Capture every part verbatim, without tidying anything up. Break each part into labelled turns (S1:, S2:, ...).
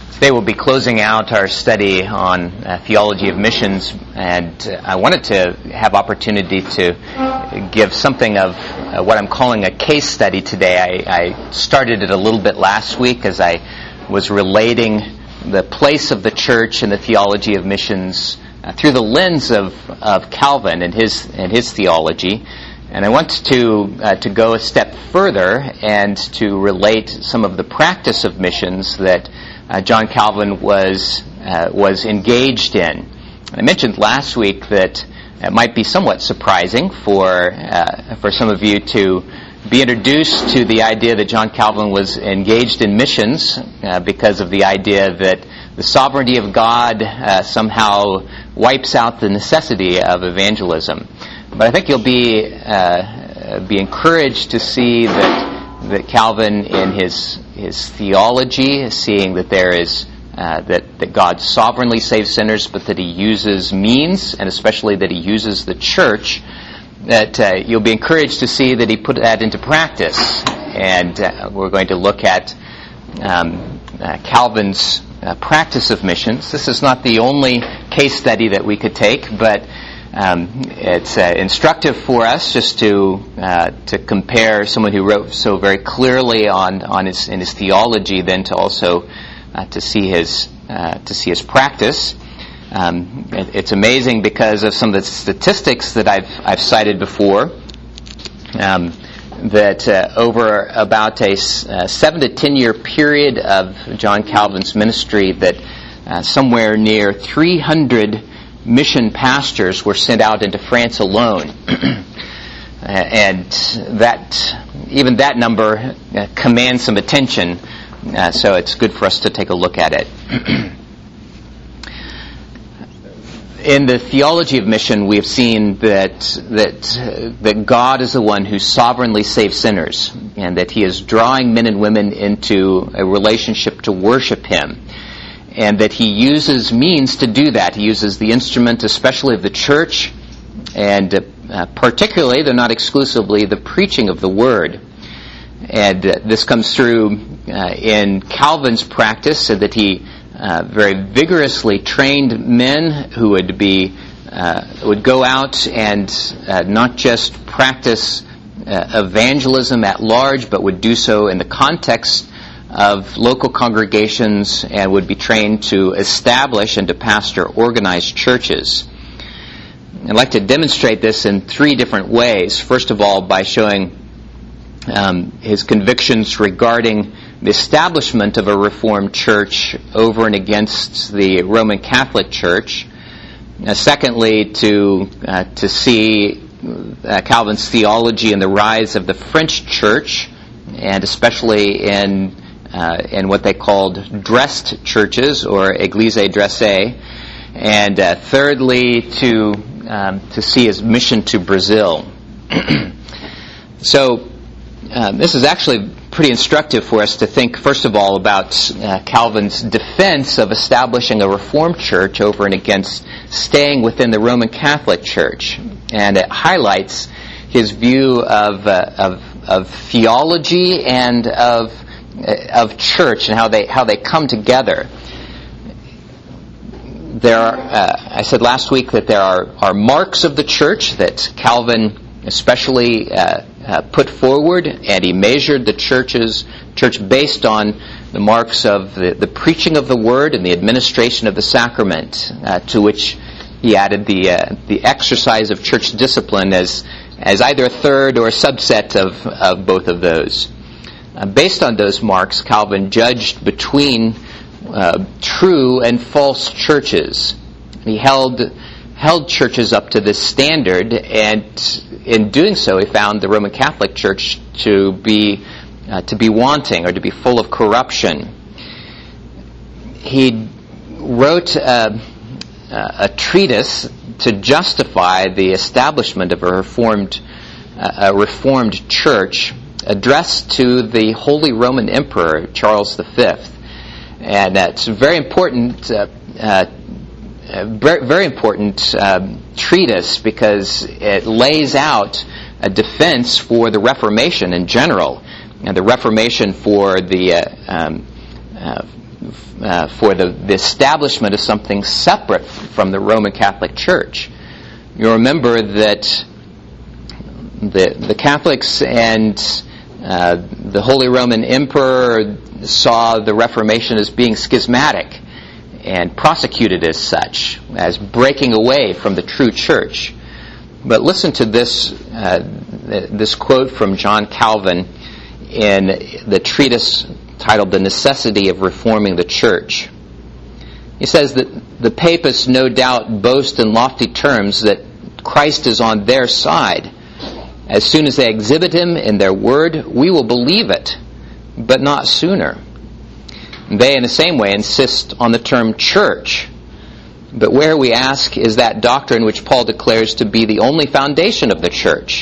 S1: Today we'll be closing out our study on uh, theology of missions, and uh, I wanted to have opportunity to give something of uh, what I'm calling a case study today. I, I started it a little bit last week as I was relating the place of the church in the theology of missions uh, through the lens of, of Calvin and his and his theology. And I want to uh, to go a step further and to relate some of the practice of missions that uh, John Calvin was uh, was engaged in. I mentioned last week that it might be somewhat surprising for uh, for some of you to be introduced to the idea that John Calvin was engaged in missions uh, because of the idea that the sovereignty of God uh, somehow wipes out the necessity of evangelism. But I think you'll be uh, be encouraged to see that that Calvin, in his his theology, is seeing that there is uh, that that God sovereignly saves sinners, but that He uses means, and especially that He uses the church. That uh, you'll be encouraged to see that He put that into practice, and uh, we're going to look at um, uh, Calvin's uh, practice of missions. This is not the only case study that we could take, but Um, it's uh, instructive for us just to uh, to compare someone who wrote so very clearly on on his in his theology, then to also uh, to see his uh, to see his practice. Um, it, it's amazing because of some of the statistics that I've I've cited before. Um, that uh, over about a uh, seven to ten year period of John Calvin's ministry, that uh, somewhere near three hundred mission pastors were sent out into France alone. And that, even that number uh, commands some attention, uh, so it's good for us to take a look at it. In the theology of mission, we have seen that that uh, that God is the one who sovereignly saves sinners, and that He is drawing men and women into a relationship to worship Him. And that He uses means to do that. He uses the instrument, especially of the church, and uh, particularly, though not exclusively, the preaching of the Word. And uh, this comes through uh, in Calvin's practice, so that he uh, very vigorously trained men who would be uh, would go out and uh, not just practice uh, evangelism at large, but would do so in the context of local congregations, and would be trained to establish and to pastor organized churches. I'd like to demonstrate this in three different ways. First of all, by showing um, his convictions regarding the establishment of a Reformed church over and against the Roman Catholic Church. Uh, secondly, to uh, to see uh, Calvin's theology in the rise of the French Church, and especially in Uh, in what they called dressed churches, or église dressée, and uh, thirdly to um, to see his mission to Brazil. So um, this is actually pretty instructive for us to think, first of all, about uh, Calvin's defense of establishing a Reformed church over and against staying within the Roman Catholic Church, and it highlights his view of uh, of, of theology and of of church, and how they how they come together. There are, uh, I said last week that there are, are marks of the church that Calvin especially uh, uh, put forward, and he measured the churches church based on the marks of the, the preaching of the word and the administration of the sacrament, uh, to which he added the uh, the exercise of church discipline as as either a third or a subset of, of both of those. Uh, based on those marks, Calvin judged between uh, true and false churches. He held held churches up to this standard, and in doing so, he found the Roman Catholic Church to be uh, to be wanting, or to be full of corruption. He wrote a, a treatise to justify the establishment of a reformed uh, a reformed church, addressed to the Holy Roman Emperor, Charles the Fifth. And that's a very important, uh, uh, very, very important um, treatise, because it lays out a defense for the Reformation in general, and the Reformation for the uh, um, uh, uh, for the, the establishment of something separate from the Roman Catholic Church. You remember that the the Catholics and uh, the Holy Roman Emperor saw the Reformation as being schismatic and prosecuted as such, as breaking away from the true church. But listen to this uh, this quote from John Calvin in the treatise titled The Necessity of Reforming the Church. He says that the papists no doubt boast in lofty terms that Christ is on their side. As soon as they exhibit him in their word, we will believe it, but not sooner. They, in the same way, insist on the term church. But where, we ask, is that doctrine which Paul declares to be the only foundation of the church?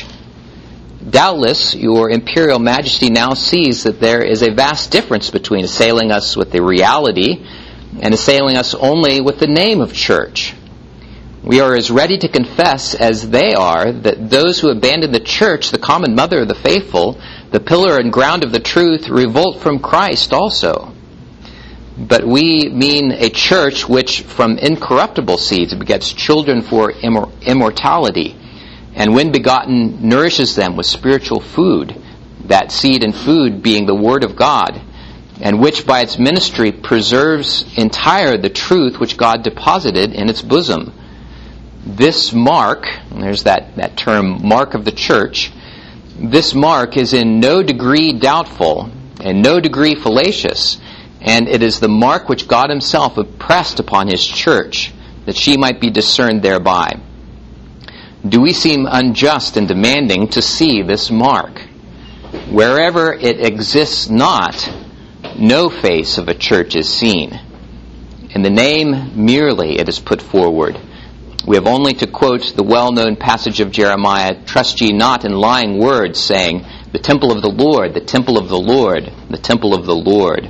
S1: Doubtless, your imperial majesty now sees that there is a vast difference between assailing us with the reality and assailing us only with the name of church. We are as ready to confess as they are that those who abandon the church, the common mother of the faithful, the pillar and ground of the truth, revolt from Christ also. But we mean a church which from incorruptible seeds begets children for immor- immortality, and when begotten nourishes them with spiritual food, that seed and food being the Word of God, and which by its ministry preserves entire the truth which God deposited in its bosom. This mark, and there's that, that term, mark of the church, this mark is in no degree doubtful and no degree fallacious, and it is the mark which God himself impressed upon his church, that she might be discerned thereby. Do we seem unjust in demanding to see this mark? Wherever it exists not, no face of a church is seen. In the name merely it is put forward. We have only to quote the well-known passage of Jeremiah, "Trust ye not in lying words, saying, the temple of the Lord, the temple of the Lord, the temple of the Lord."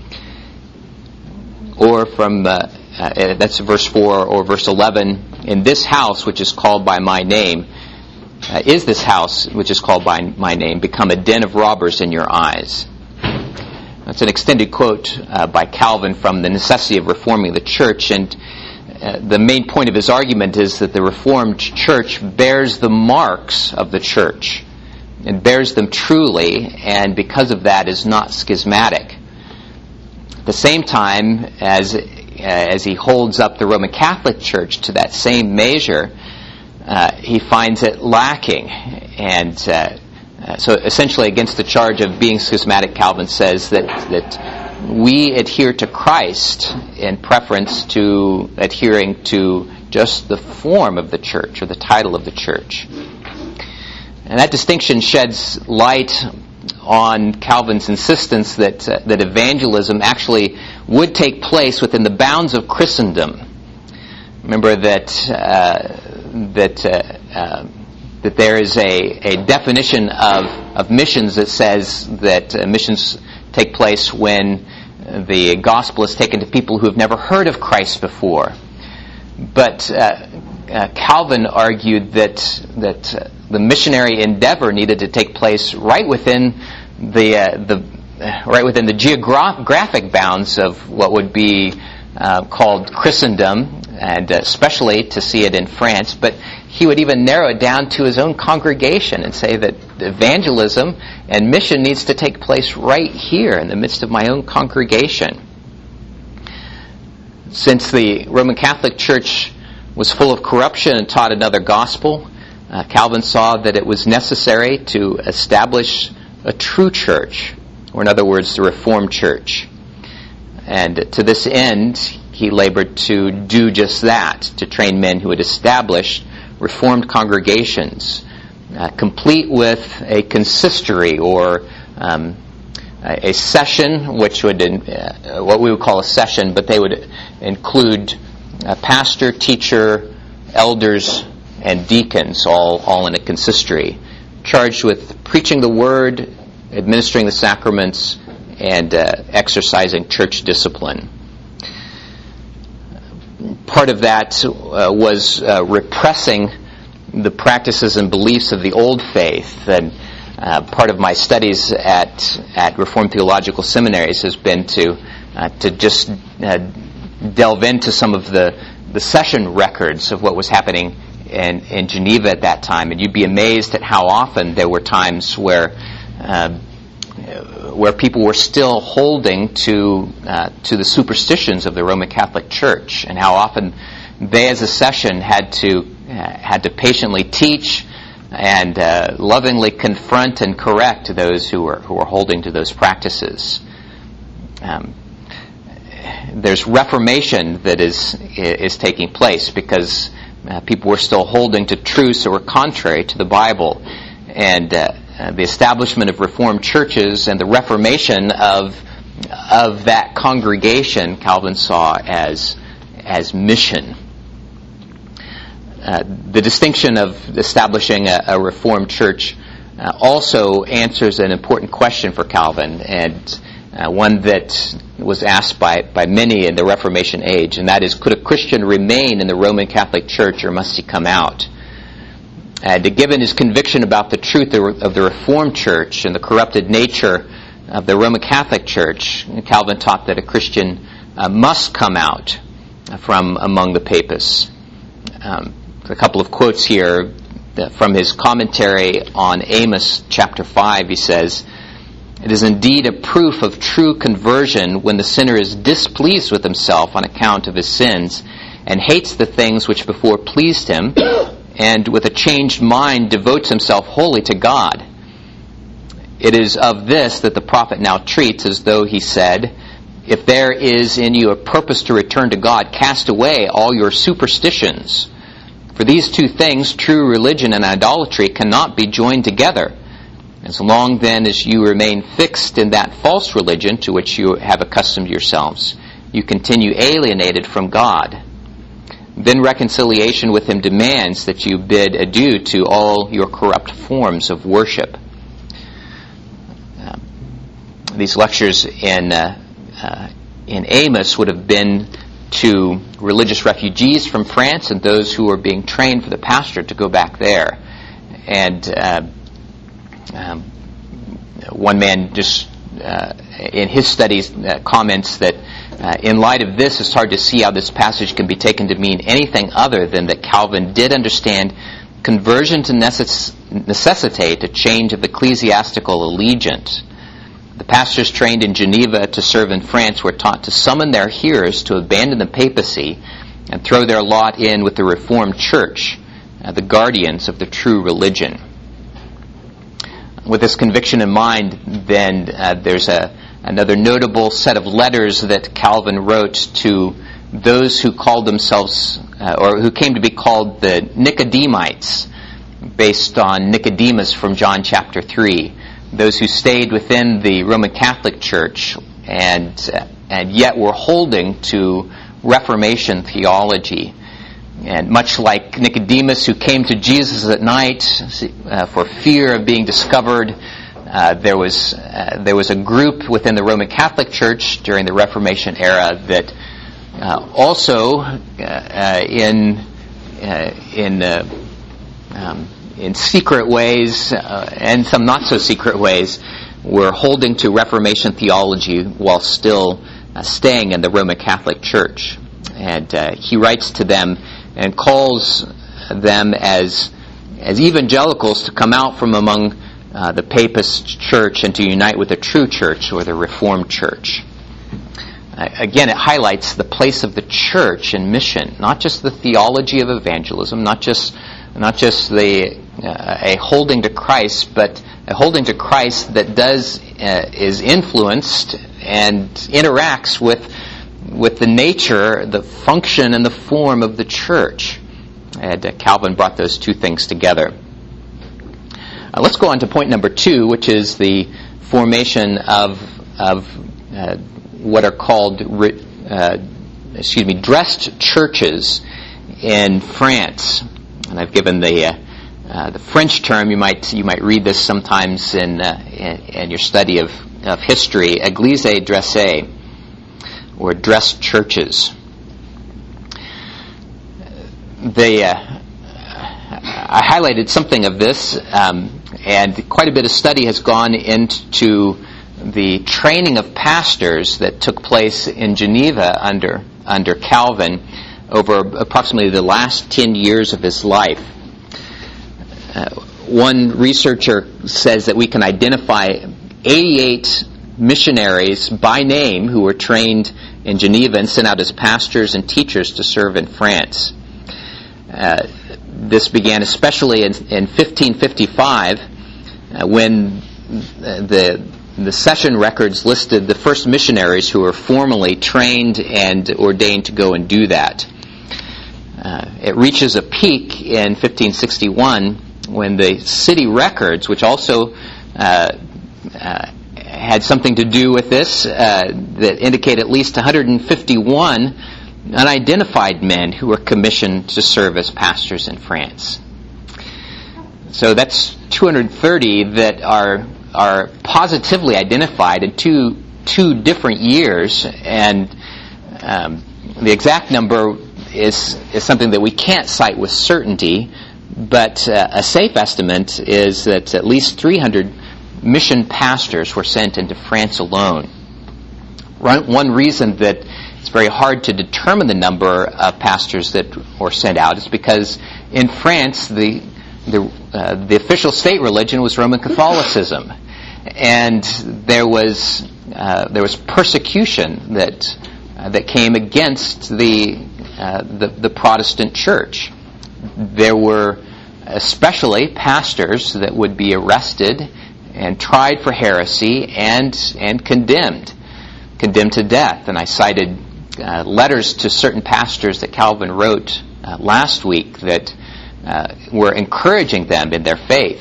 S1: Or from, uh, uh, that's verse four or verse eleven, "In this house which is called by my name, uh, is this house which is called by my name become a den of robbers in your eyes?" That's an extended quote uh, by Calvin from The Necessity of Reforming the Church, and uh, the main point of his argument is that the Reformed Church bears the marks of the Church. It bears them truly, and because of that is not schismatic. At the same time, as uh, as he holds up the Roman Catholic Church to that same measure, uh, he finds it lacking. And uh, uh, so essentially against the charge of being schismatic, Calvin says that, that we adhere to Christ in preference to adhering to just the form of the church or the title of the church. And that distinction sheds light on Calvin's insistence that uh, that evangelism actually would take place within the bounds of Christendom. Remember that uh, that uh, uh, that there is a, a definition of, of missions that says that uh, missions take place when the gospel is taken to people who have never heard of Christ before. But uh, uh, Calvin argued that that uh, the missionary endeavor needed to take place right within the uh, the uh, right within the geographic bounds of what would be uh, called Christendom, and uh, especially to see it in France. But he would even narrow it down to his own congregation and say that evangelism and mission needs to take place right here in the midst of my own congregation. Since the Roman Catholic Church was full of corruption and taught another gospel, uh, Calvin saw that it was necessary to establish a true church, or in other words, the Reformed Church. And to this end, he labored to do just that, to train men who would establish Reformed congregations, uh, complete with a consistory or um, a session, which would, uh, what we would call a session, but they would include a pastor, teacher, elders, and deacons, all, all in a consistory, charged with preaching the word, administering the sacraments, and uh, exercising church discipline. Part of that uh, was uh, repressing the practices and beliefs of the old faith. And uh, part of my studies at at Reformed theological seminaries has been to uh, to just uh, delve into some of the, the session records of what was happening in, in Geneva at that time, and you'd be amazed at how often there were times where uh, where people were still holding to uh, to the superstitions of the Roman Catholic Church, and how often they, as a session, had to uh, had to patiently teach and uh, lovingly confront and correct those who were who were holding to those practices. Um, there's reformation that is is taking place because uh, people were still holding to truths that were contrary to the Bible, and uh, uh, the establishment of Reformed churches and the reformation of of that congregation Calvin saw as as mission. Uh, the distinction of establishing a, a Reformed church uh, also answers an important question for Calvin, and uh, one that was asked by, by many in the Reformation age, and that is, could a Christian remain in the Roman Catholic Church, or must he come out? And given his conviction about the truth of the Reformed Church and the corrupted nature of the Roman Catholic Church, Calvin taught that a Christian uh, must come out from among the papists. Um, a couple of quotes here from his commentary on Amos chapter five. He says, "It is indeed a proof of true conversion when the sinner is displeased with himself on account of his sins and hates the things which before pleased him, and with a changed mind devotes himself wholly to God. It is of this that the prophet now treats, as though he said, 'If there is in you a purpose to return to God, cast away all your superstitions. For these two things, true religion and idolatry, cannot be joined together. As long then as you remain fixed in that false religion to which you have accustomed yourselves, you continue alienated from God. Then reconciliation with him demands that you bid adieu to all your corrupt forms of worship.'" Uh, these lectures in uh, uh, in Amos would have been to religious refugees from France and those who were being trained for the pastorate to go back there. And uh, um, one man just uh, in his studies uh, comments that uh, in light of this, it's hard to see how this passage can be taken to mean anything other than that Calvin did understand conversion to necess- necessitate a change of ecclesiastical allegiance. The pastors trained in Geneva to serve in France were taught to summon their hearers to abandon the papacy and throw their lot in with the Reformed Church, uh, the guardians of the true religion. With this conviction in mind, then uh, there's a, another notable set of letters that Calvin wrote to those who called themselves, uh, or who came to be called the Nicodemites, based on Nicodemus from John chapter three. Those who stayed within the Roman Catholic Church and uh, and yet were holding to Reformation theology. And much like Nicodemus, who came to Jesus at night uh, for fear of being discovered, uh, there was uh, there was a group within the Roman Catholic Church during the Reformation era that uh, also uh, uh, in uh, in uh, um, in secret ways uh, and some not so secret ways were holding to Reformation theology while still uh, staying in the Roman Catholic Church. And uh, he writes to them and calls them as as evangelicals to come out from among uh, the Papist Church and to unite with the true Church, or the Reformed Church. Uh, again, it highlights the place of the Church in mission, not just the theology of evangelism, not just not just the uh, a holding to Christ, but a holding to Christ that does uh, is influenced and interacts with with the nature, the function, and the form of the church. And uh, Calvin brought those two things together. Uh, let's go on to point number two, which is the formation of of uh, what are called uh, excuse me dressed churches in France. And I've given the uh, uh, the French term. You might you might read this sometimes in uh, in, in your study of, of history, Églises dressées, or dressed churches. They uh, I highlighted something of this, um, and quite a bit of study has gone into the training of pastors that took place in Geneva under under Calvin over approximately the last ten years of his life. Uh, one researcher says that we can identify eighty-eight missionaries by name who were trained in Geneva and sent out as pastors and teachers to serve in France. Uh, this began especially in, in fifteen fifty-five uh, when the the session records listed the first missionaries who were formally trained and ordained to go and do that. Uh, it reaches a peak in fifteen sixty-one when the city records, which also uh, uh, had something to do with this, uh, that indicate at least one hundred fifty-one unidentified men who were commissioned to serve as pastors in France. So that's two hundred thirty that are are positively identified in two two different years, and um, the exact number is is something that we can't cite with certainty, but uh, a safe estimate is that at least three hundred mission pastors were sent into France alone. One reason that it's very hard to determine the number of pastors that were sent out is because in France the the, uh, the official state religion was Roman Catholicism, and there was uh, there was persecution that uh, that came against the, uh, the the Protestant church. There were especially pastors that would be arrested and tried for heresy and and condemned, condemned to death. And I cited uh, letters to certain pastors that Calvin wrote uh, last week that uh, were encouraging them in their faith.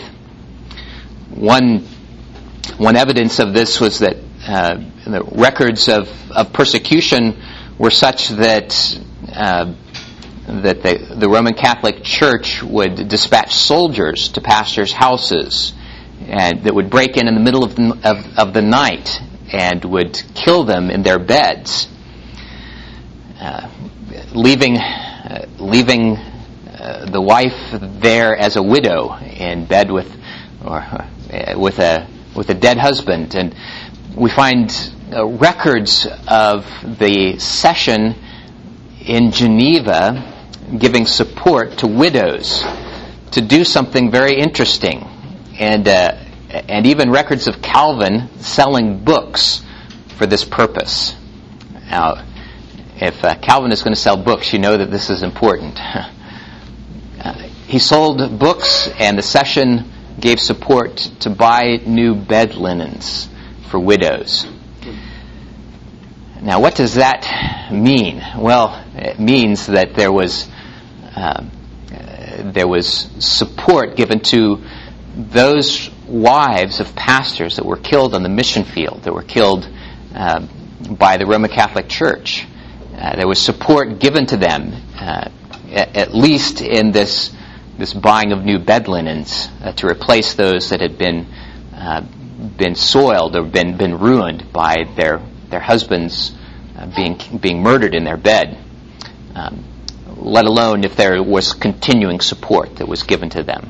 S1: One one evidence of this was that uh, the records of, of persecution were such that uh, that the, the Roman Catholic Church would dispatch soldiers to pastors' houses, and that would break in in the middle of the, of, of the night and would kill them in their beds, uh, leaving uh, leaving uh, the wife there as a widow in bed with or uh, with a with a dead husband. And we find uh, records of the session in Geneva giving support to widows to do something very interesting. And uh, and even records of Calvin selling books for this purpose. Now, if uh, Calvin is going to sell books, you know that this is important. uh, he sold books, and the session gave support to buy new bed linens for widows. Now, what does that mean? Well, it means that there was uh, there was support given to those wives of pastors that were killed on the mission field, that were killed uh, by the Roman Catholic Church. Uh, there was support given to them, uh, at, at least in this this buying of new bed linens uh, to replace those that had been uh, been soiled or been been ruined by their their husbands uh, being being murdered in their bed. Um, let alone if there was continuing support that was given to them.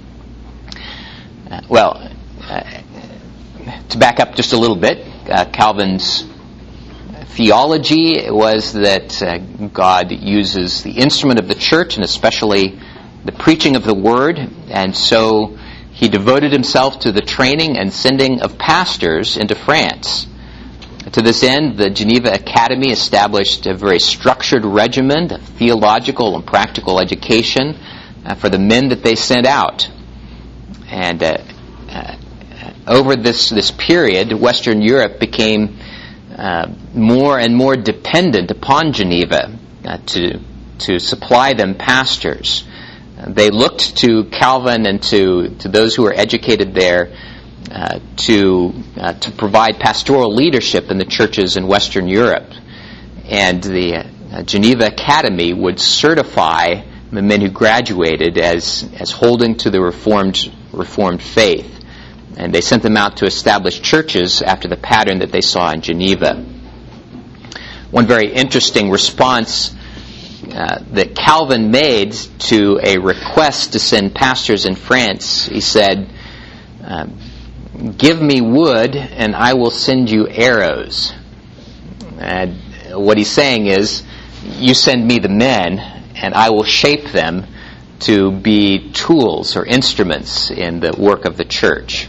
S1: Uh, well, uh, to back up just a little bit, uh, Calvin's theology was that uh, God uses the instrument of the church, and especially the preaching of the word, and so he devoted himself to the training and sending of pastors into France. To this end, the Geneva Academy established a very structured regimen of theological and practical education uh, for the men that they sent out. And uh, uh, over this, this period, Western Europe became uh, more and more dependent upon Geneva uh, to, to supply them pastors. Uh, they looked to Calvin and to, to those who were educated there uh, to, uh, to provide pastoral leadership in the churches in Western Europe. And the uh, Geneva Academy would certify the men who graduated as, as holding to the Reformed Reformed faith. And they sent them out to establish churches after the pattern that they saw in Geneva. One very interesting response uh, that Calvin made to a request to send pastors in France, he said, um, "Give me wood, and I will send you arrows." And what he's saying is, you send me the men, and I will shape them to be tools or instruments in the work of the church.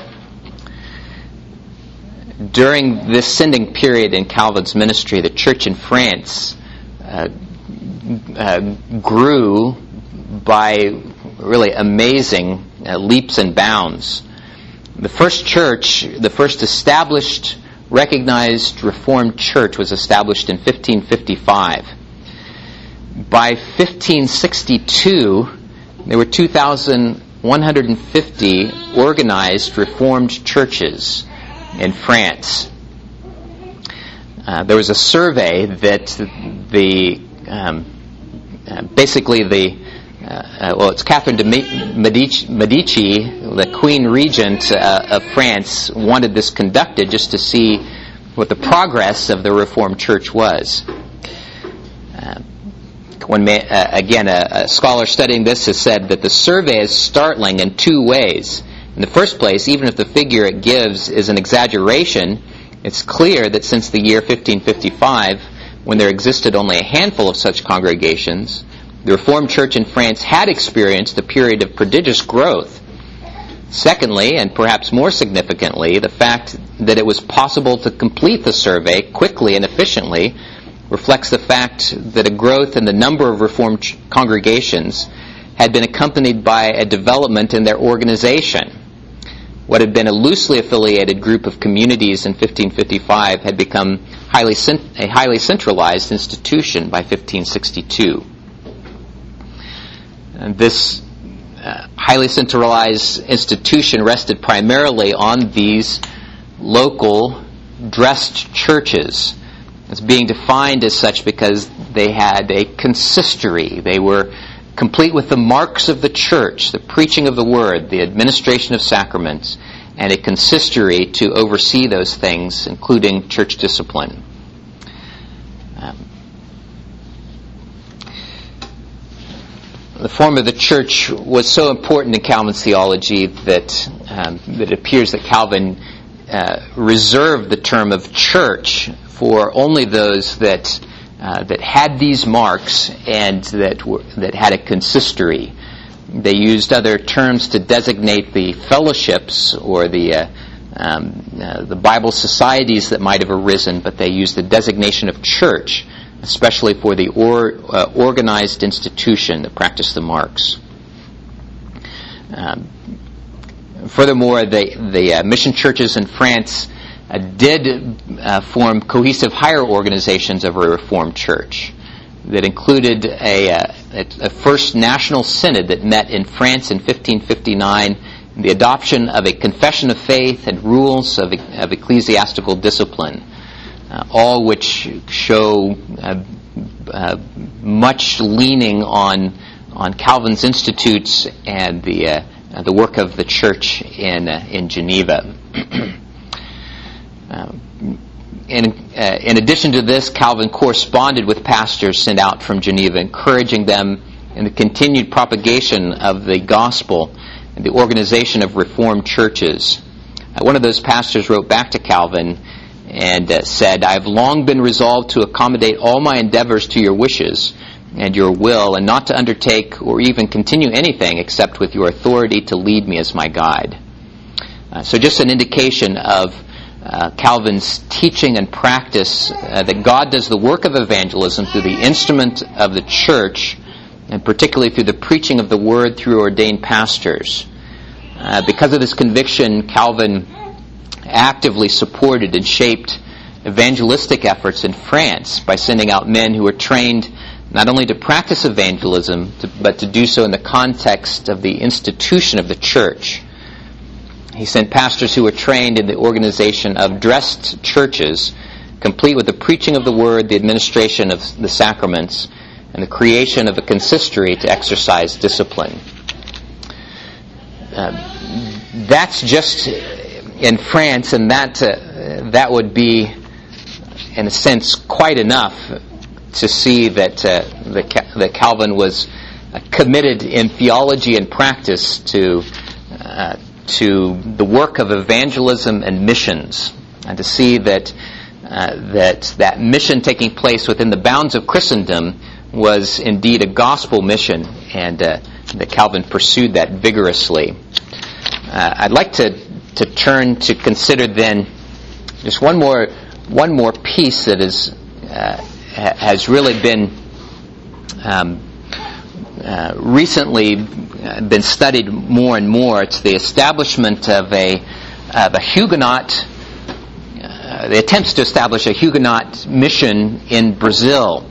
S1: During this sending period in Calvin's ministry, the church in France uh, uh, grew by really amazing uh, leaps and bounds. The first church, the first established, recognized Reformed church, was established in fifteen fifty-five. By fifteen sixty-two, there were two thousand one hundred fifty organized Reformed churches in France. Uh, there was a survey that the um, uh, basically the uh, uh, well, it's Catherine de Medici, Medici, the Queen Regent uh, of France, wanted this conducted just to see what the progress of the Reformed Church was. Uh, When, uh, again, a, a scholar studying this has said that the survey is startling in two ways. In the first place, even if the figure it gives is an exaggeration, it's clear that since the year fifteen fifty-five, when there existed only a handful of such congregations, the Reformed Church in France had experienced a period of prodigious growth. Secondly, and perhaps more significantly, the fact that it was possible to complete the survey quickly and efficiently reflects the fact that a growth in the number of Reformed ch- congregations had been accompanied by a development in their organization. What had been a loosely affiliated group of communities in fifteen fifty-five had become highly cent- a highly centralized institution by fifteen sixty-two. And this uh, highly centralized institution rested primarily on these local dressed churches. It's being defined as such because they had a consistory. They were complete with the marks of the church, the preaching of the word, the administration of sacraments, and a consistory to oversee those things, including church discipline. Um, the form of the church was so important in Calvin's theology that, um, that it appears that Calvin uh, reserved the term of church for only those that uh, that had these marks and that were, that had a consistory. They used other terms to designate the fellowships or the uh, um, uh, the Bible societies that might have arisen, but they used the designation of church, especially for the or, uh, organized institution that practiced the marks. Um, furthermore, the the uh, mission churches in France Uh, did uh, form cohesive higher organizations of a Reformed church that included a, uh, a first national synod that met in France in fifteen fifty-nine, the adoption of a confession of faith and rules of, of ecclesiastical discipline, uh, all which show uh, uh, much leaning on on Calvin's institutes and the uh, the work of the church in uh, in Geneva. Uh, in, uh, in addition to this, Calvin corresponded with pastors sent out from Geneva, encouraging them in the continued propagation of the gospel and the organization of Reformed churches. Uh, one of those pastors wrote back to Calvin and uh, said, "I have long been resolved to accommodate all my endeavors to your wishes and your will, and not to undertake or even continue anything except with your authority to lead me as my guide." Uh, so just an indication of Uh, Calvin's teaching and practice uh, that God does the work of evangelism through the instrument of the church, and particularly through the preaching of the word through ordained pastors. Uh, because of this conviction, Calvin actively supported and shaped evangelistic efforts in France by sending out men who were trained not only to practice evangelism, to, but to do so in the context of the institution of the church. He sent pastors who were trained in the organization of dressed churches, complete with the preaching of the word, the administration of the sacraments, and the creation of a consistory to exercise discipline. Uh, that's just in France, and that uh, that would be, in a sense, quite enough to see that uh, the, that Calvin was uh, committed in theology and practice to uh, to the work of evangelism and missions, and to see that uh, that that mission taking place within the bounds of Christendom was indeed a gospel mission, and uh, that Calvin pursued that vigorously. Uh, I'd like to to turn to consider then just one more one more piece that is uh, ha- has really been um, uh, recently been studied more and more. It's the establishment of a of a Huguenot, uh, the attempts to establish a Huguenot mission in Brazil.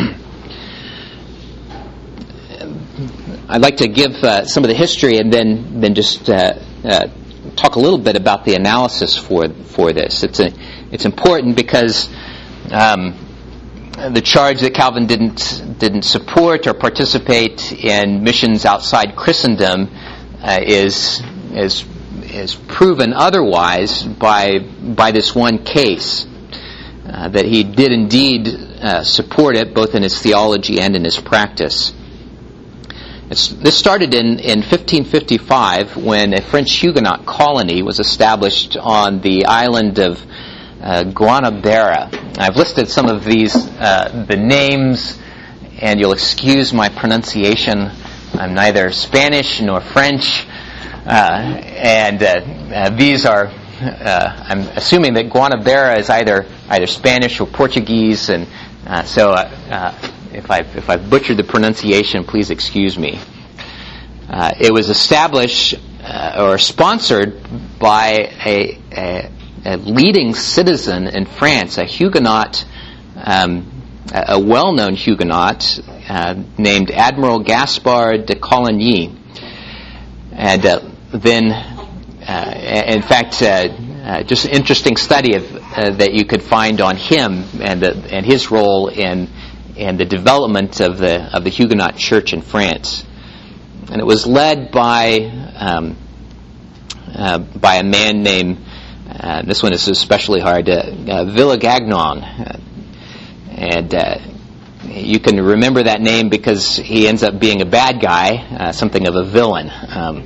S1: I'd like to give uh, some of the history and then then just uh, uh, talk a little bit about the analysis for for this. It's a it's important because um, the charge that Calvin didn't didn't support or participate in missions outside Christendom uh, is is is proven otherwise by by this one case, uh, that he did indeed uh, support it both in his theology and in his practice. It's, this started in, in fifteen fifty-five when a French Huguenot colony was established on the island of uh, Guanabara. I've listed some of these, uh, the names, and you'll excuse my pronunciation. I'm neither Spanish nor French, uh, and uh, uh, these are, uh, I'm assuming that Guanabara is either either Spanish or Portuguese, and uh, so uh, uh, If I've, if I've butchered the pronunciation, please excuse me. Uh, it was established uh, or sponsored by a, a, a leading citizen in France, a Huguenot, um, a well-known Huguenot uh, named Admiral Gaspard de Coligny. And uh, then, uh, in fact, uh, uh, just an interesting study of, uh, that you could find on him and the, and his role in and the development of the of the Huguenot Church in France. And it was led by um, uh, by a man named, uh, this one is especially hard, uh, uh, Villagagnon. Uh, and uh, you can remember that name because he ends up being a bad guy, uh, something of a villain. Um,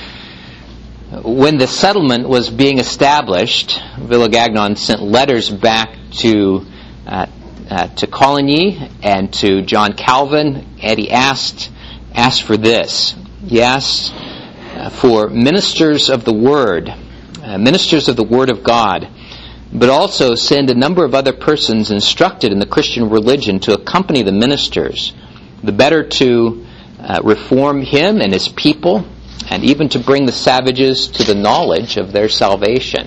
S1: when the settlement was being established, Villagagnon sent letters back to uh, Uh, to Coligny and to John Calvin, and he asked asked for this. He asked uh, for ministers of the Word, uh, ministers of the Word of God, but also send a number of other persons instructed in the Christian religion to accompany the ministers, the better to uh, reform him and his people, and even to bring the savages to the knowledge of their salvation.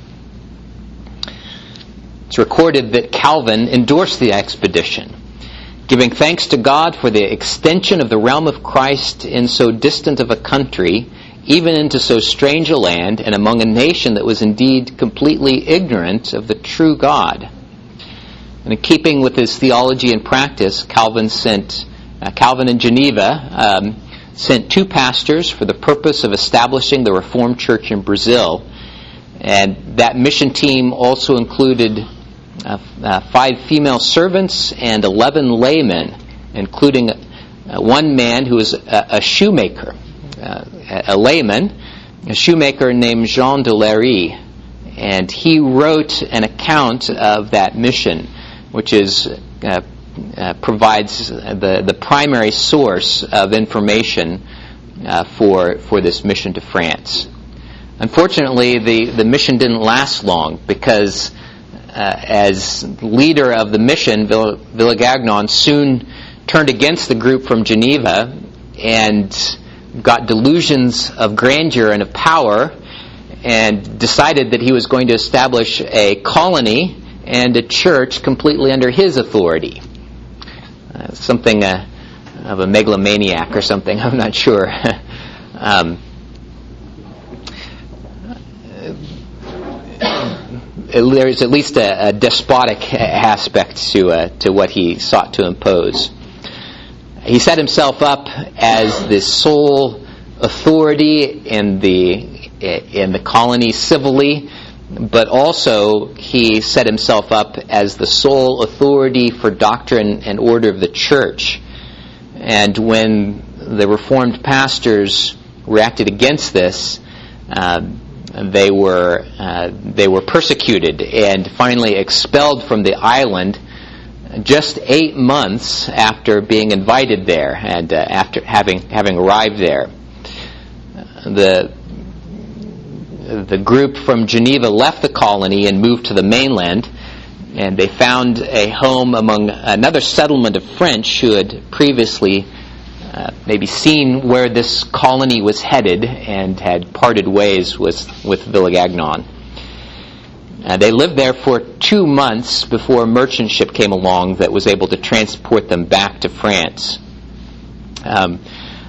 S1: It's recorded that Calvin endorsed the expedition, giving thanks to God for the extension of the realm of Christ in so distant of a country, even into so strange a land, and among a nation that was indeed completely ignorant of the true God. And in keeping with his theology and practice, Calvin sent uh, Calvin in Geneva um, sent two pastors for the purpose of establishing the Reformed Church in Brazil. And that mission team also included Uh, uh, five female servants and eleven laymen, including uh, one man who was a, a shoemaker, uh, a, a layman, a shoemaker named Jean de Lery. And he wrote an account of that mission, which is uh, uh, provides the, the primary source of information uh, for for this mission to France. Unfortunately, the, the mission didn't last long because Uh, as leader of the mission, Vill- Villagagnon soon turned against the group from Geneva and got delusions of grandeur and of power, and decided that he was going to establish a colony and a church completely under his authority. Uh, something uh, of a megalomaniac or something, I'm not sure. um, There is at least a, a despotic aspect to uh, to what he sought to impose. He set himself up as the sole authority in the in the colony civilly, but also he set himself up as the sole authority for doctrine and order of the church. And when the Reformed pastors reacted against this, uh, they were uh, they were persecuted and finally expelled from the island just eight months after being invited there and uh, after having having arrived there. The the group from Geneva left the colony and moved to the mainland, and they found a home among another settlement of French who had previously uh, maybe seen where this colony was headed and had parted ways with, with Villagagnon. Uh, they lived there for two months before a merchant ship came along that was able to transport them back to France. Um,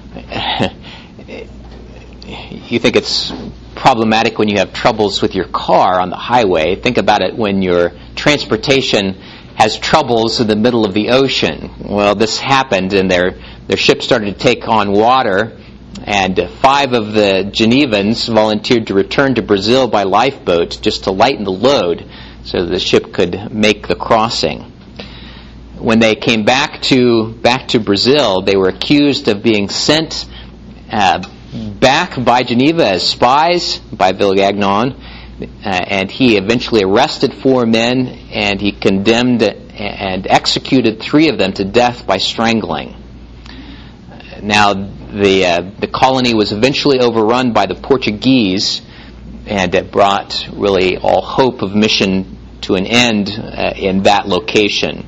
S1: you think it's problematic when you have troubles with your car on the highway. Think about it when your transportation has troubles in the middle of the ocean. Well, this happened, and their their ship started to take on water, and five of the Genevans volunteered to return to Brazil by lifeboat just to lighten the load so that the ship could make the crossing. When they came back to back to Brazil, they were accused of being sent uh, back by Geneva as spies by Villagagnon, uh, and he eventually arrested four men, and he condemned and executed three of them to death by strangling. Now, the uh, the colony was eventually overrun by the Portuguese, and it brought really all hope of mission to an end uh, in that location.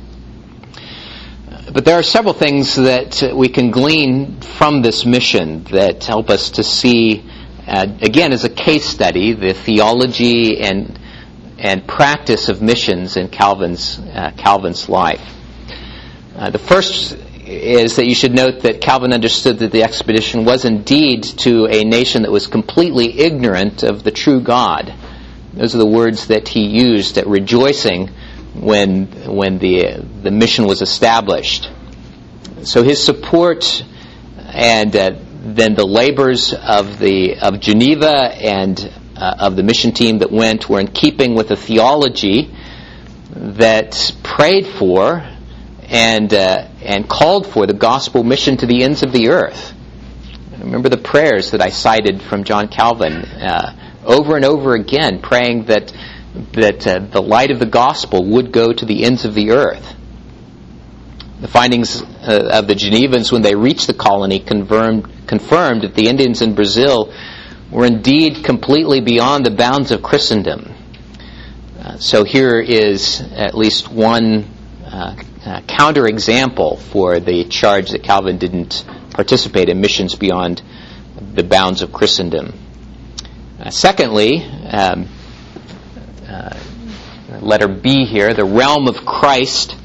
S1: But there are several things that we can glean from this mission that help us to see, uh, again, as a case study, the theology and and practice of missions in Calvin's uh, Calvin's life. Uh, the first is that you should note that Calvin understood that the expedition was indeed to a nation that was completely ignorant of the true God. Those are the words that he used at rejoicing when when the the mission was established. So his support and uh, then the labors of the of Geneva and uh, of the mission team that went were in keeping with a theology that prayed for and uh, and called for the gospel mission to the ends of the earth. Remember the prayers that I cited from John Calvin uh, over and over again, praying that that uh, the light of the gospel would go to the ends of the earth. The findings uh, of the Genevans when they reached the colony confirmed, confirmed that the Indians in Brazil were indeed completely beyond the bounds of Christendom. Uh, so here is at least one uh, uh, counterexample for the charge that Calvin didn't participate in missions beyond the bounds of Christendom. Uh, secondly, um, Uh, letter B here, the realm of Christ.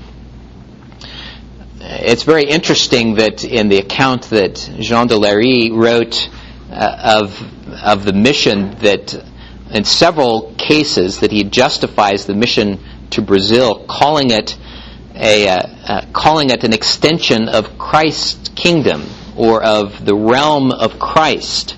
S1: It's very interesting that in the account that Jean de Lery wrote uh, of of the mission, that in several cases that he justifies the mission to Brazil, calling it a uh, uh, calling it an extension of Christ's kingdom or of the realm of Christ.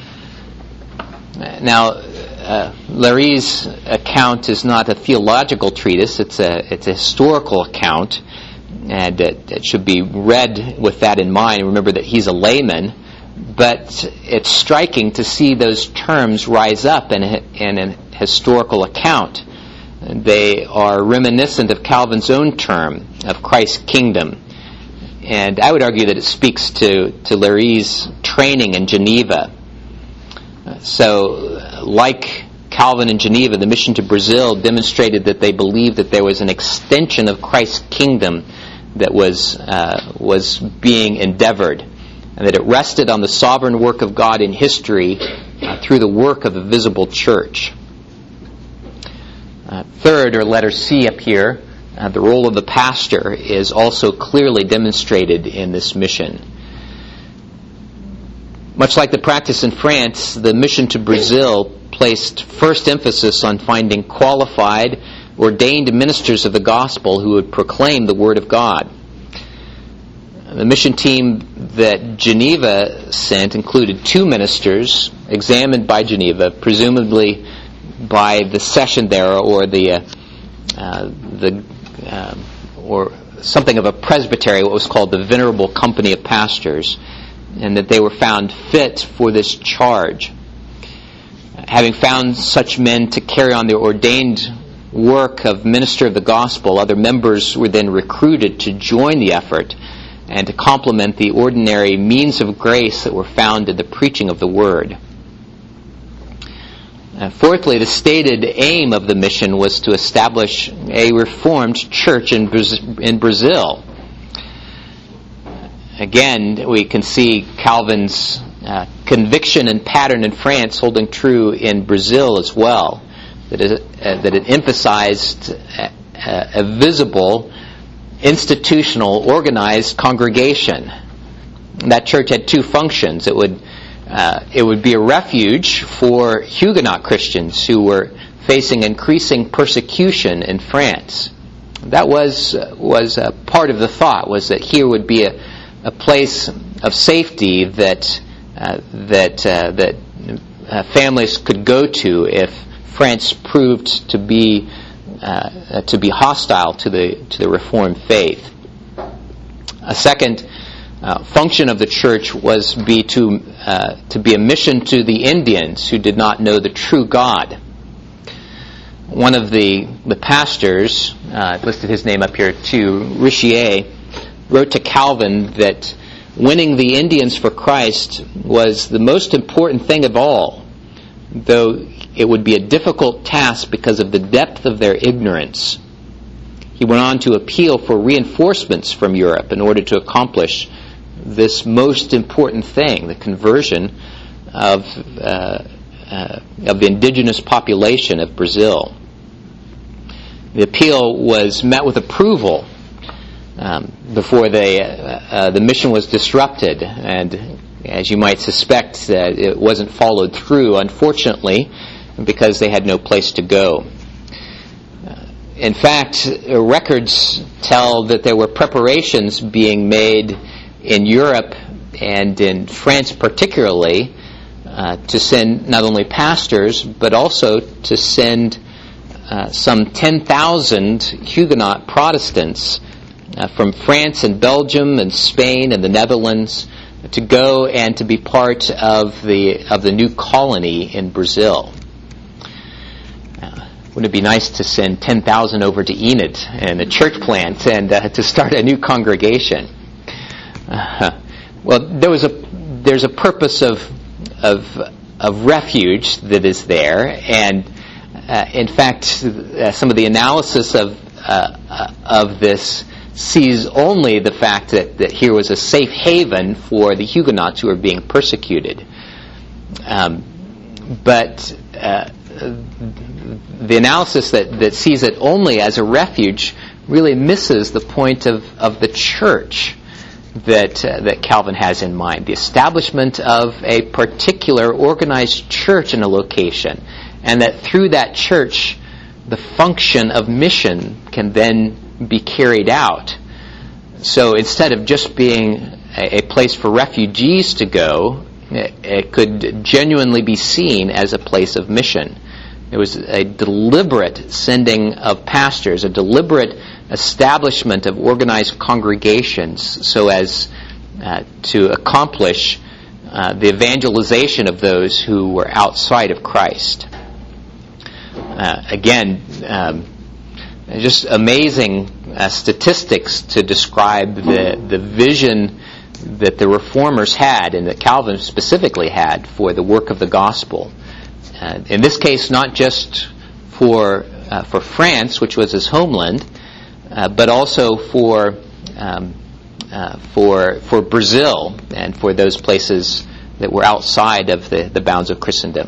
S1: Now, Uh, Lery's account is not a theological treatise; it's a it's a historical account, and it, it should be read with that in mind. Remember that he's a layman, but it's striking to see those terms rise up in a, in a historical account. They are reminiscent of Calvin's own term of Christ's kingdom, and I would argue that it speaks to to Lery's training in Geneva. So, like Calvin in Geneva, the mission to Brazil demonstrated that they believed that there was an extension of Christ's kingdom that was uh, was being endeavored, and that it rested on the sovereign work of God in history uh, through the work of the visible church. Uh, third, or letter C up here, uh, the role of the pastor is also clearly demonstrated in this mission. Much like the practice in France, the mission to Brazil placed first emphasis on finding qualified, ordained ministers of the gospel who would proclaim the Word of God. The mission team that Geneva sent included two ministers examined by Geneva, presumably by the session there, or the uh, uh, the uh, or something of a presbytery, what was called the Venerable Company of Pastors, and that they were found fit for this charge. Having found such men to carry on their ordained work of minister of the gospel, other members were then recruited to join the effort and to complement the ordinary means of grace that were found in the preaching of the word. Uh, fourthly, the stated aim of the mission was to establish a Reformed church in, Braz- in Brazil. Again, we can see Calvin's uh, conviction and pattern in France holding true in Brazil as well, that it, uh, that it emphasized a, a visible, institutional, organized congregation. And that church had two functions. It would Uh, it would be a refuge for Huguenot Christians who were facing increasing persecution in France. That was uh, was a part of the thought, was that here would be a, a place of safety that uh, that uh, that uh, families could go to if France proved to be uh, to be hostile to the to the Reformed faith. A second Uh, function of the church was be to uh, to be a mission to the Indians who did not know the true God. One of the the pastors, uh, listed his name up here too, Richier, wrote to Calvin that winning the Indians for Christ was the most important thing of all, though it would be a difficult task because of the depth of their ignorance. He went on to appeal for reinforcements from Europe in order to accomplish this most important thing, the conversion of uh, uh, of the indigenous population of Brazil. The appeal was met with approval um, before they, uh, uh, the mission was disrupted, and as you might suspect, uh, it wasn't followed through, unfortunately, because they had no place to go. In fact, records tell that there were preparations being made in Europe and in France particularly uh, to send not only pastors but also to send uh, some ten thousand Huguenot Protestants uh, from France and Belgium and Spain and the Netherlands to go and to be part of the of the new colony in Brazil. Wouldn't it be nice to send ten thousand over to Enid and a church plant and uh, to start a new congregation? Uh, well, there was a there's a purpose of of of refuge that is there, and uh, in fact, uh, some of the analysis of uh, uh, of this sees only the fact that, that here was a safe haven for the Huguenots who were being persecuted, um, but. Uh, The analysis that, that sees it only as a refuge really misses the point of, of the church that uh, that Calvin has in mind. The establishment of a particular organized church in a location, and that through that church the function of mission can then be carried out. So instead of just being a, a place for refugees to go, it, it could genuinely be seen as a place of mission. It was a deliberate sending of pastors, a deliberate establishment of organized congregations so as uh, to accomplish uh, the evangelization of those who were outside of Christ. Uh, again, um, just amazing uh, statistics to describe the, the vision that the Reformers had, and that Calvin specifically had, for the work of the gospel. Uh, in this case, not just for uh, for France, which was his homeland, uh, but also for um, uh, for for Brazil and for those places that were outside of the, the bounds of Christendom.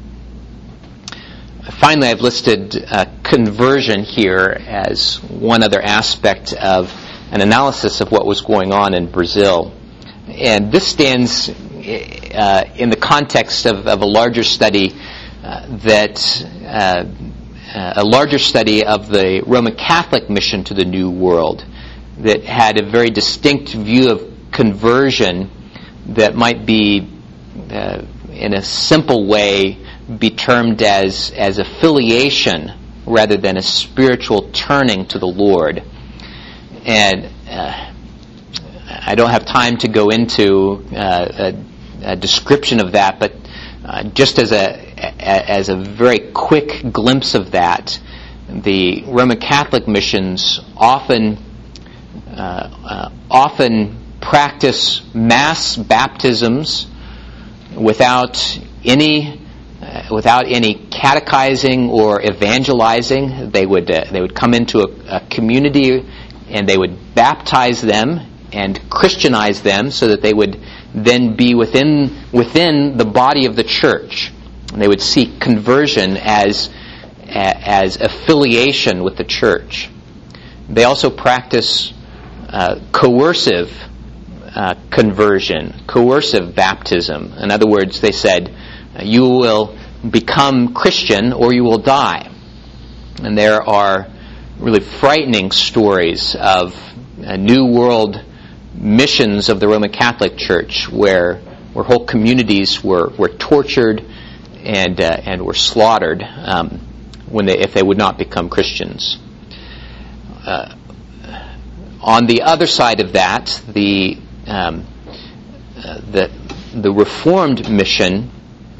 S1: Finally, I've listed uh, conversion here as one other aspect of an analysis of what was going on in Brazil, and this stands uh, in the context of, of a larger study. Uh, that uh, uh, a larger study of the Roman Catholic mission to the New World that had a very distinct view of conversion that might be, uh, in a simple way, be termed as, as affiliation rather than a spiritual turning to the Lord. And uh, I don't have time to go into uh, a, a description of that, but uh, just as a as a very quick glimpse of that, the Roman Catholic missions often uh, uh, often practice mass baptisms without any uh, without any catechizing or evangelizing. They would uh, they would come into a, a community and they would baptize them and Christianize them so that they would then be within within the body of the church. And they would see conversion as as affiliation with the church. They also practice uh, coercive uh, conversion, coercive baptism. In other words, they said, you will become Christian or you will die. And there are really frightening stories of uh, New World missions of the Roman Catholic Church where where whole communities were, were tortured and uh, and were slaughtered um, when they if they would not become Christians. Uh, on the other side of that, the um, uh, the the Reformed mission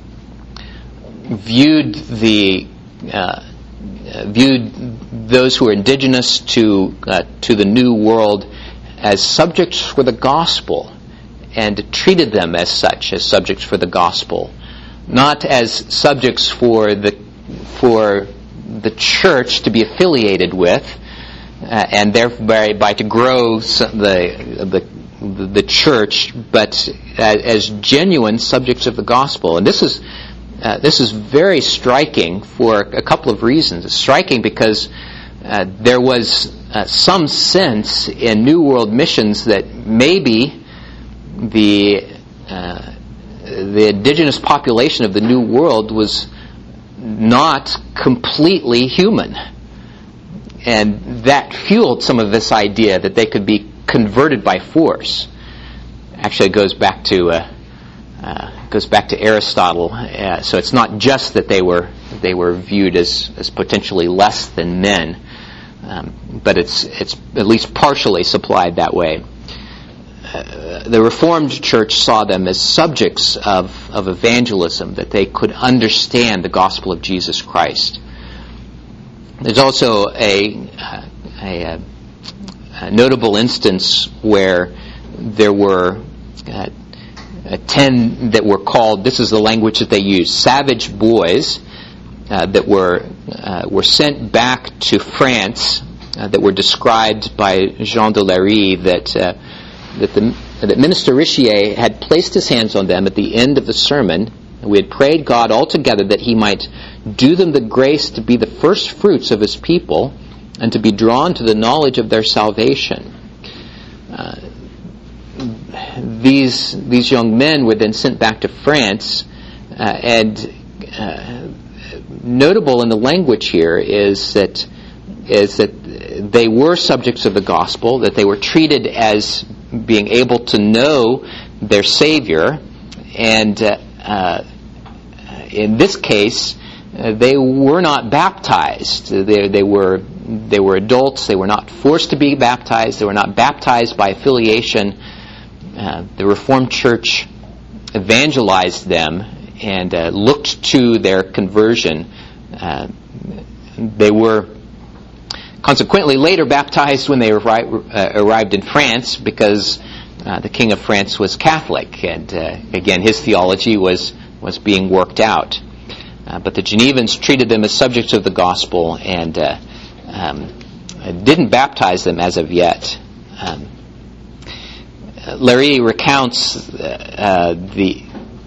S1: viewed the uh, viewed those who were indigenous to uh, to the New World as subjects for the gospel, and treated them as such, as subjects for the gospel, not as subjects for the for the church to be affiliated with, uh, and thereby by to grow the the the church, but as, as genuine subjects of the gospel. And this is uh, this is very striking for a couple of reasons. It's striking because uh, there was uh, some sense in New World missions that maybe the uh, the indigenous population of the New World was not completely human, and that fueled some of this idea that they could be converted by force. Actually, it goes back to uh, uh, goes back to Aristotle. Uh, so it's not just that they were they were viewed as as potentially less than men, um, but it's it's at least partially supplied that way. Uh, the Reformed Church saw them as subjects of, of evangelism, that they could understand the gospel of Jesus Christ. There's also a, a, a notable instance where there were uh, ten that were called, this is the language that they used, savage boys uh, that were uh, were sent back to France, uh, that were described by Jean de Larry, that uh, that the that Minister Richier had placed his hands on them at the end of the sermon, and we had prayed God altogether that he might do them the grace to be the first fruits of his people and to be drawn to the knowledge of their salvation. Uh, these these young men were then sent back to France, uh, and uh, notable in the language here is that is that they were subjects of the gospel, that they were treated as being able to know their Savior, and uh, uh, in this case, uh, they were not baptized. They, they were they were adults. They were not forced to be baptized. They were not baptized by affiliation. Uh, the Reformed Church evangelized them and uh, looked to their conversion. Uh, they were consequently later baptized when they arri- uh, arrived in France, because uh, the King of France was Catholic, and uh, again his theology was was being worked out. Uh, but the Genevans treated them as subjects of the gospel and uh, um, didn't baptize them as of yet. Um, Larry recounts uh, the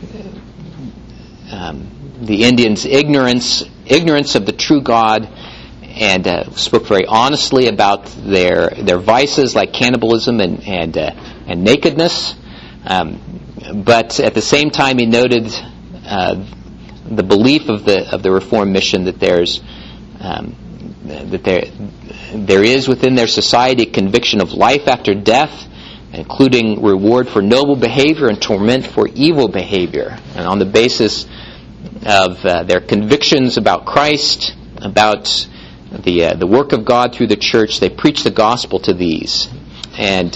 S1: um, the Indians' ignorance ignorance of the true God, and uh, spoke very honestly about their their vices like cannibalism and and, uh, and nakedness. Um, but at the same time, he noted uh, the belief of the of the Reformed mission that there's um, that there there is within their society a conviction of life after death, including reward for noble behavior and torment for evil behavior. And on the basis of uh, their convictions about Christ, about the uh, the work of God through the church, they preach the gospel to these. And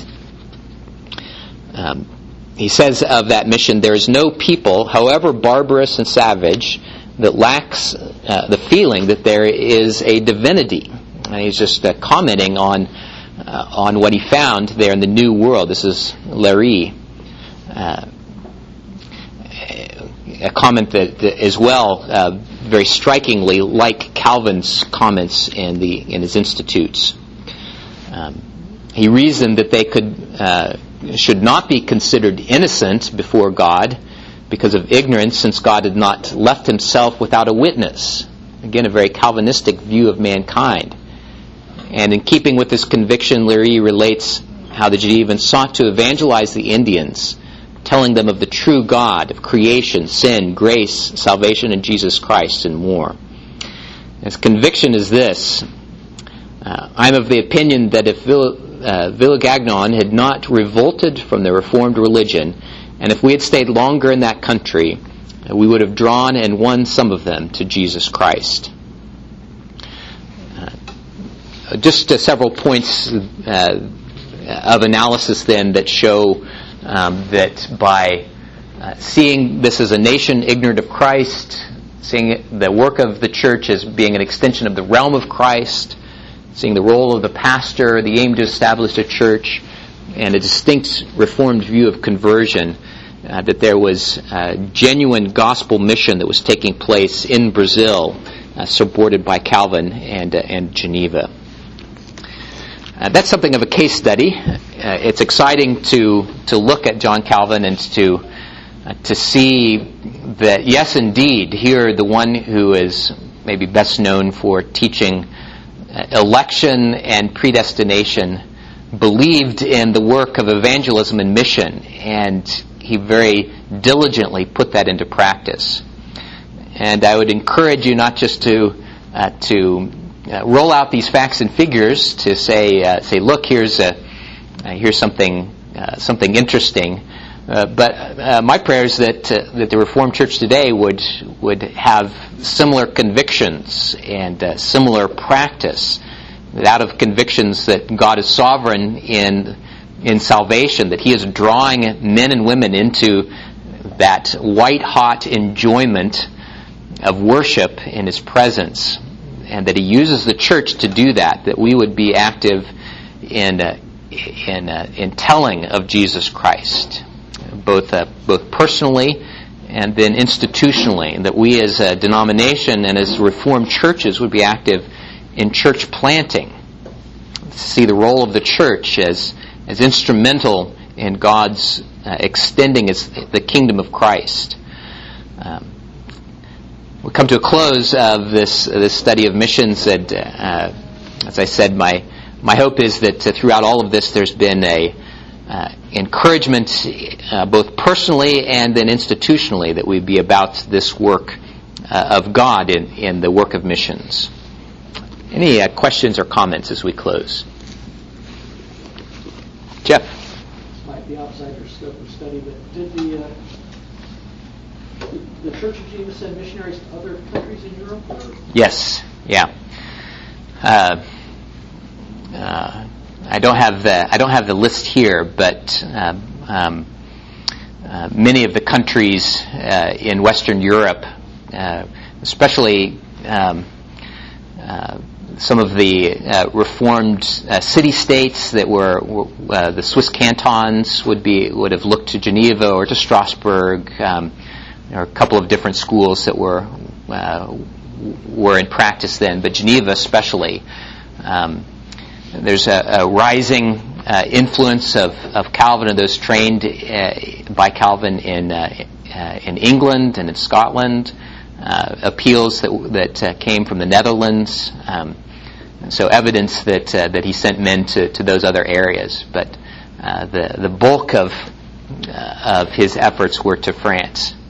S1: um, he says of that mission, there is no people, however barbarous and savage, that lacks uh, the feeling that there is a divinity. And he's just uh, commenting on uh, on what he found there in the New World. This is Léry. Uh, a comment that, that as well, uh, very strikingly, like Calvin's comments in the in his Institutes. Um, he reasoned that they could uh, should not be considered innocent before God because of ignorance, since God had not left himself without a witness. Again, a very Calvinistic view of mankind. And in keeping with this conviction, Léry relates how the Genevans sought to evangelize the Indians, telling them of the true God, of creation, sin, grace, salvation in Jesus Christ, and more. His conviction is this: uh, I'm of the opinion that if Vill- uh, Villagagnon had not revolted from the Reformed religion, and if we had stayed longer in that country, uh, we would have drawn and won some of them to Jesus Christ. Uh, just uh, several points uh, of analysis then that show um, that by uh, seeing this as a nation ignorant of Christ, seeing the work of the church as being an extension of the realm of Christ, seeing the role of the pastor, the aim to establish a church, and a distinct Reformed view of conversion, uh, that there was uh, genuine gospel mission that was taking place in Brazil, uh, supported by Calvin and, uh, and Geneva. Uh, that's something of a case study. Uh, it's exciting to to look at John Calvin and to uh, to see that, yes, indeed, here the one who is maybe best known for teaching uh, election and predestination believed in the work of evangelism and mission, and he very diligently put that into practice. And I would encourage you not just to uh, to Uh, roll out these facts and figures to say, uh, say, look, here's a, uh, here's something, uh, something interesting. Uh, but uh, my prayer is that uh, that the Reformed Church today would would have similar convictions and uh, similar practice, out of convictions that God is sovereign in in salvation, that He is drawing men and women into that white-hot enjoyment of worship in His presence, and that He uses the church to do that, that we would be active in uh, in uh, in telling of Jesus Christ, both uh, both personally and then institutionally, and that we as a denomination and as Reformed churches would be active in church planting, see the role of the church as as instrumental in God's uh, extending his, the kingdom of Christ. Um, We come to a close of this uh, this study of missions, and uh, as I said, my my hope is that uh, throughout all of this, there's been a uh, encouragement, uh, both personally and then institutionally, that we be about this work uh, of God in, in the work of missions. Any uh, questions or comments as we close? Jeff?
S2: This might be outside your scope of study, but did the uh, the Church of Jesus send missionaries to other countries in Europe?
S1: Yes, yeah. Uh, uh, I don't have the I don't have the list here, but uh, um, uh, many of the countries uh, in Western Europe, uh, especially um, uh, some of the uh, Reformed uh, city-states that were uh, the Swiss cantons, would be would have looked to Geneva or to Strasbourg. Um, There are a couple of different schools that were uh, were in practice then, but Geneva especially. Um, there's a, a rising uh, influence of, of Calvin and those trained uh, by Calvin in uh, uh, in England and in Scotland. Uh, appeals that that uh, came from the Netherlands. Um, and so evidence that uh, that he sent men to, to those other areas, but uh, the the bulk of uh, of his efforts were to France.